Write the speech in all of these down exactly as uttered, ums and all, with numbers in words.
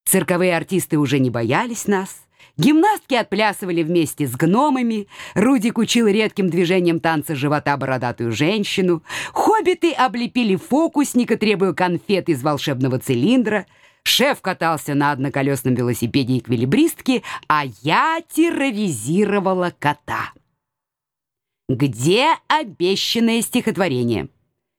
Цирковые артисты уже не боялись нас. Гимнастки отплясывали вместе с гномами. Рудик учил редким движением танца живота бородатую женщину. Хоббиты облепили фокусника, требуя конфет из волшебного цилиндра. Шеф катался на одноколесном велосипеде эквилибристки, а я терроризировала кота. Где обещанное стихотворение?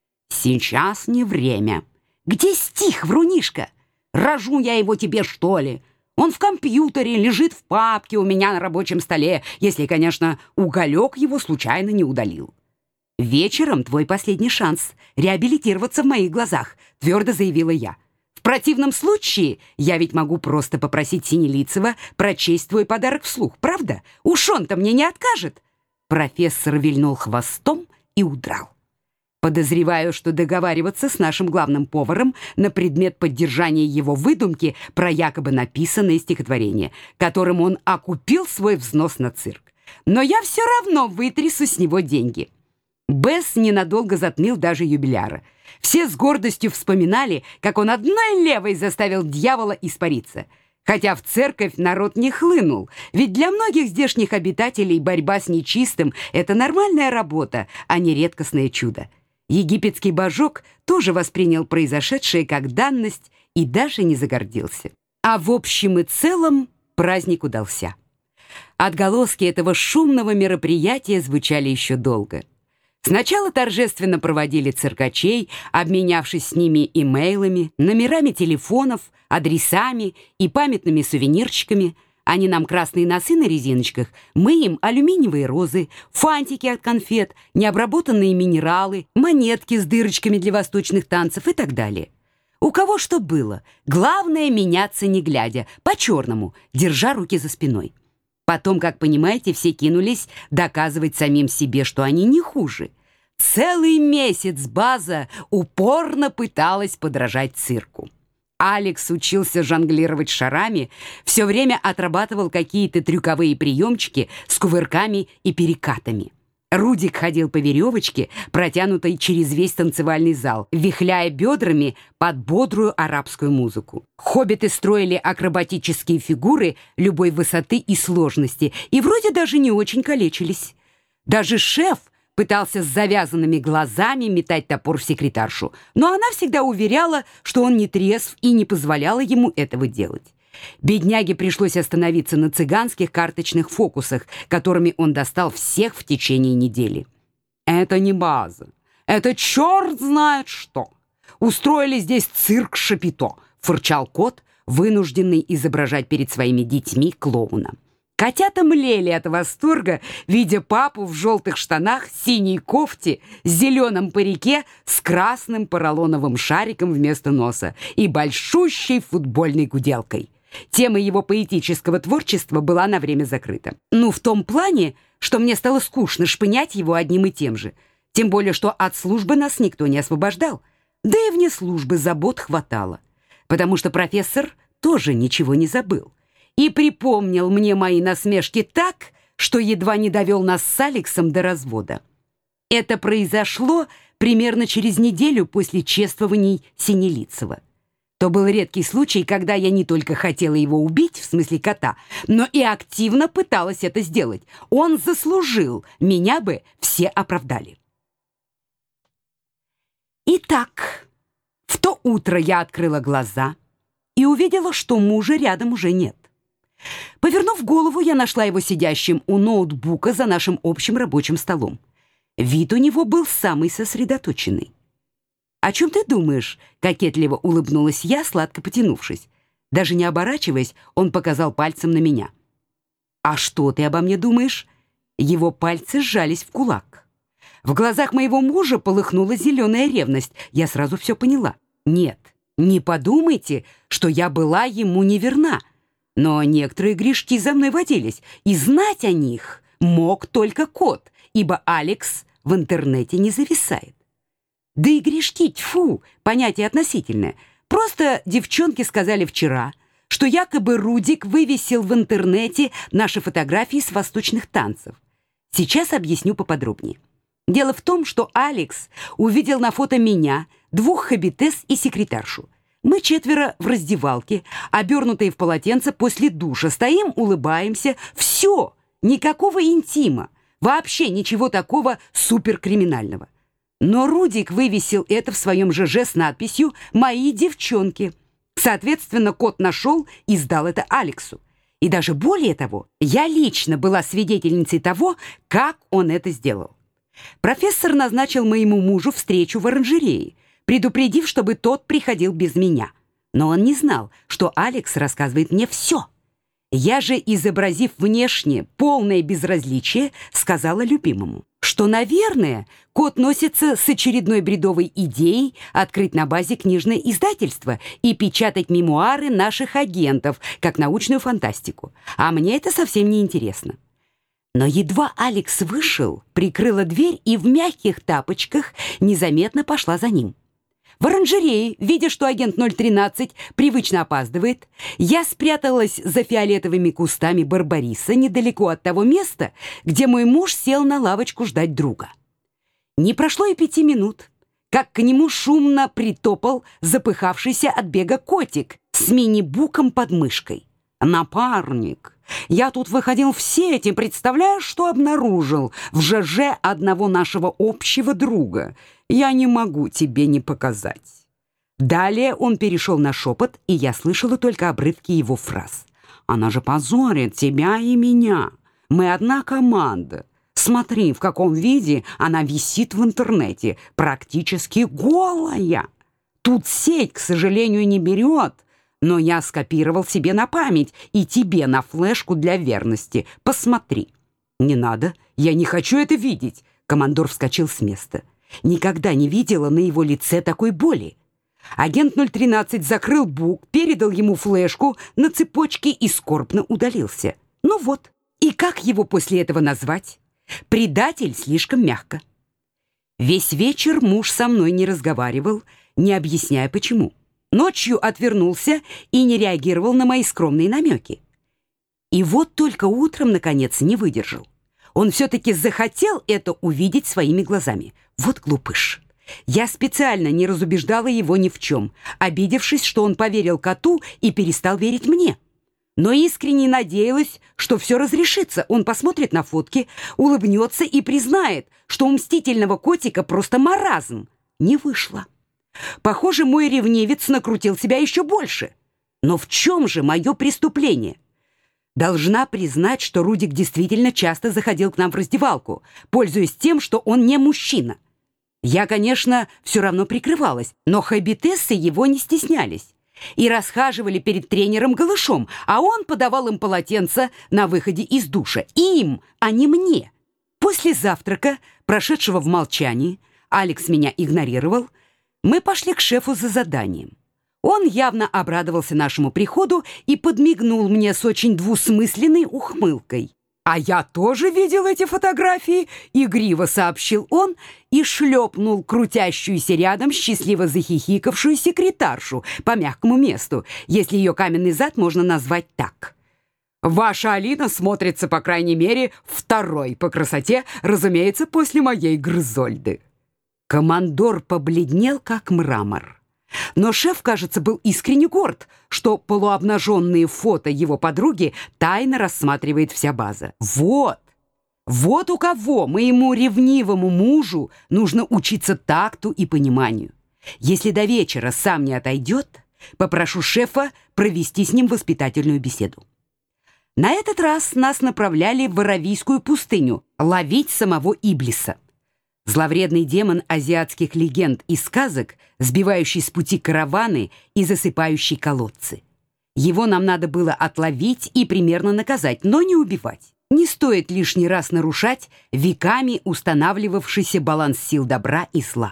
Сейчас не время. Где стих, врунишка? Рожу я его тебе, что ли? Он в компьютере, лежит в папке у меня на рабочем столе, если, конечно, уголек его случайно не удалил. Вечером твой последний шанс реабилитироваться в моих глазах, твердо заявила я. В противном случае я ведь могу просто попросить Синелицева прочесть твой подарок вслух, правда? Уж он-то мне не откажет. Профессор вильнул хвостом и удрал. Подозреваю, что договариваться с нашим главным поваром на предмет поддержания его выдумки про якобы написанное стихотворение, которым он окупил свой взнос на цирк. Но я все равно вытрясу с него деньги. Бесс ненадолго затмил даже юбиляра. Все с гордостью вспоминали, как он одной левой заставил дьявола испариться. Хотя в церковь народ не хлынул, ведь для многих здешних обитателей борьба с нечистым — это нормальная работа, а не редкостное чудо. Египетский божок тоже воспринял произошедшее как данность и даже не загордился. А в общем и целом праздник удался. Отголоски этого шумного мероприятия звучали еще долго. Сначала торжественно проводили циркачей, обменявшись с ними имейлами, номерами телефонов, адресами и памятными сувенирчиками. Они нам красные носы на резиночках, мы им алюминиевые розы, фантики от конфет, необработанные минералы, монетки с дырочками для восточных танцев и так далее. У кого что было. Главное — меняться не глядя, по-черному, держа руки за спиной. Потом, как понимаете, все кинулись доказывать самим себе, что они не хуже. Целый месяц база упорно пыталась подражать цирку. Алекс учился жонглировать шарами, все время отрабатывал какие-то трюковые приемчики с кувырками и перекатами. Рудик ходил по веревочке, протянутой через весь танцевальный зал, вихляя бедрами под бодрую арабскую музыку. Хоббиты строили акробатические фигуры любой высоты и сложности, и вроде даже не очень калечились. Даже шеф пытался с завязанными глазами метать топор в секретаршу, но она всегда уверяла, что он не трезв и не позволяла ему этого делать. Бедняге пришлось остановиться на цыганских карточных фокусах, которыми он достал всех в течение недели. «Это не база. Это черт знает что. Устроили здесь цирк Шапито», — фырчал кот, вынужденный изображать перед своими детьми клоуна. Котята млели от восторга, видя папу в желтых штанах, синей кофте, зеленом парике с красным поролоновым шариком вместо носа и большущей футбольной гуделкой. Тема его поэтического творчества была на время закрыта. Ну, в том плане, что мне стало скучно шпынять его одним и тем же. Тем более, что от службы нас никто не освобождал. Да и вне службы забот хватало. Потому что профессор тоже ничего не забыл. И припомнил мне мои насмешки так, что едва не довел нас с Алексом до развода. Это произошло примерно через неделю после чествований Синелицева. То был редкий случай, когда я не только хотела его убить, в смысле кота, но и активно пыталась это сделать. Он заслужил, меня бы все оправдали. Итак, в то утро я открыла глаза и увидела, что мужа рядом уже нет. Повернув голову, я нашла его сидящим у ноутбука за нашим общим рабочим столом. Вид у него был самый сосредоточенный. «О чем ты думаешь?» — кокетливо улыбнулась я, сладко потянувшись. Даже не оборачиваясь, он показал пальцем на меня. «А что ты обо мне думаешь?» Его пальцы сжались в кулак. В глазах моего мужа полыхнула зеленая ревность. Я сразу все поняла. Нет, не подумайте, что я была ему неверна. Но некоторые грешки за мной водились, и знать о них мог только кот, ибо Алекс в интернете не зависает. Да и грешки, тьфу, понятие относительное. Просто девчонки сказали вчера, что якобы Рудик вывесил в интернете наши фотографии с восточных танцев. Сейчас объясню поподробнее. Дело в том, что Алекс увидел на фото меня, двух хоббитес и секретаршу. Мы четверо в раздевалке, обернутые в полотенце после душа, стоим, улыбаемся. Все, никакого интима, вообще ничего такого суперкриминального. Но Рудик вывесил это в своем ЖЖ с надписью «Мои девчонки». Соответственно, кот нашел и сдал это Алексу. И даже более того, я лично была свидетельницей того, как он это сделал. Профессор назначил моему мужу встречу в оранжерее, предупредив, чтобы тот приходил без меня. Но он не знал, что Алекс рассказывает мне все. Я же, изобразив внешне полное безразличие, сказала любимому, что, наверное, кот носится с очередной бредовой идеей открыть на базе книжное издательство и печатать мемуары наших агентов, как научную фантастику. А мне это совсем не интересно. Но едва Алекс вышел, прикрыла дверь и в мягких тапочках незаметно пошла за ним. В оранжерее, видя, что агент ноль тринадцать привычно опаздывает, я спряталась за фиолетовыми кустами барбариса недалеко от того места, где мой муж сел на лавочку ждать друга. Не прошло и пяти минут, как к нему шумно притопал запыхавшийся от бега котик с мини-буком под мышкой. «Напарник, я тут выходил в сеть и, представляешь, что обнаружил в ЖЖ одного нашего общего друга. Я не могу тебе не показать». Далее он перешел на шепот, и я слышала только обрывки его фраз. «Она же позорит тебя и меня. Мы одна команда. Смотри, в каком виде она висит в интернете, практически голая. Тут сеть, к сожалению, не берет. Но я скопировал себе на память и тебе на флешку для верности. Посмотри». «Не надо, я не хочу это видеть». Командор вскочил с места. Никогда не видела на его лице такой боли. Агент ноль тринадцать закрыл бук, передал ему флешку на цепочке и скорбно удалился. Ну вот, и как его после этого назвать? Предатель слишком мягко. Весь вечер муж со мной не разговаривал, не объясняя почему. Ночью отвернулся и не реагировал на мои скромные намеки. И вот только утром, наконец, не выдержал. Он все-таки захотел это увидеть своими глазами. Вот глупыш. Я специально не разубеждала его ни в чем, обидевшись, что он поверил коту и перестал верить мне. Но искренне надеялась, что все разрешится. Он посмотрит на фотки, улыбнется и признает, что у мстительного котика просто маразм. Не вышло. Похоже, мой ревнивец накрутил себя еще больше. Но в чем же мое преступление? Должна признать, что Рудик действительно часто заходил к нам в раздевалку, пользуясь тем, что он не мужчина. Я, конечно, все равно прикрывалась, но хоббитессы его не стеснялись и расхаживали перед тренером голышом, а он подавал им полотенца на выходе из душа. Им, а не мне. После завтрака, прошедшего в молчании, Алекс меня игнорировал, мы пошли к шефу за заданием. Он явно обрадовался нашему приходу и подмигнул мне с очень двусмысленной ухмылкой. «А я тоже видел эти фотографии», — игриво сообщил он и шлепнул крутящуюся рядом счастливо захихикавшую секретаршу по мягкому месту, если ее каменный зад можно назвать так. «Ваша Алина смотрится, по крайней мере, второй по красоте, разумеется, после моей Грызольды». Командор побледнел, как мрамор. Но шеф, кажется, был искренне горд, что полуобнаженные фото его подруги тайно рассматривает вся база. Вот, вот у кого моему ревнивому мужу нужно учиться такту и пониманию. Если до вечера сам не отойдет, попрошу шефа провести с ним воспитательную беседу. На этот раз нас направляли в Аравийскую пустыню ловить самого Иблиса. Зловредный демон азиатских легенд и сказок, сбивающий с пути караваны и засыпающий колодцы. Его нам надо было отловить и примерно наказать, но не убивать. Не стоит лишний раз нарушать веками устанавливавшийся баланс сил добра и зла.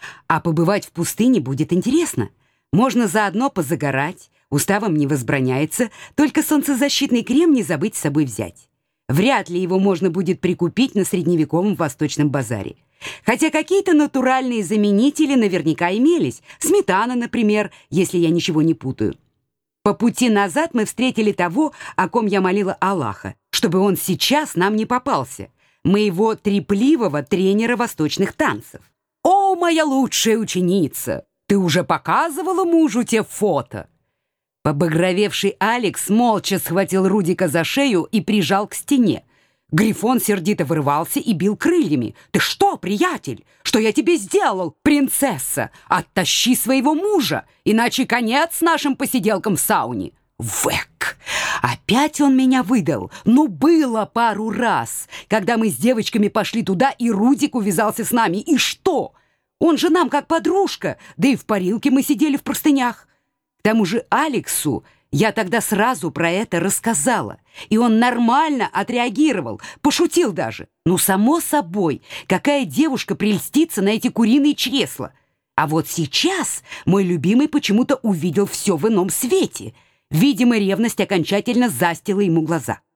А побывать в пустыне будет интересно. Можно заодно позагорать, уставом не возбраняется, только солнцезащитный крем не забыть с собой взять. Вряд ли его можно будет прикупить на средневековом восточном базаре. Хотя какие-то натуральные заменители наверняка имелись. Сметана, например, если я ничего не путаю. По пути назад мы встретили того, о ком я молила Аллаха, чтобы он сейчас нам не попался. Моего трепливого тренера восточных танцев. «О, моя лучшая ученица! Ты уже показывала мужу те фото?» Побагровевший Алекс молча схватил Рудика за шею и прижал к стене. Грифон сердито вырывался и бил крыльями. «Ты что, приятель? Что я тебе сделал, принцесса? Оттащи своего мужа, иначе конец нашим посиделкам в сауне!» Вэк! Опять он меня выдал. Ну, было пару раз, когда мы с девочками пошли туда, и Рудик увязался с нами. И что? Он же нам как подружка, да и в парилке мы сидели в простынях. К тому же Алексу я тогда сразу про это рассказала, и он нормально отреагировал, пошутил даже. Ну, само собой, какая девушка прельстится на эти куриные чресла? А вот сейчас мой любимый почему-то увидел все в ином свете. Видимо, ревность окончательно застила ему глаза.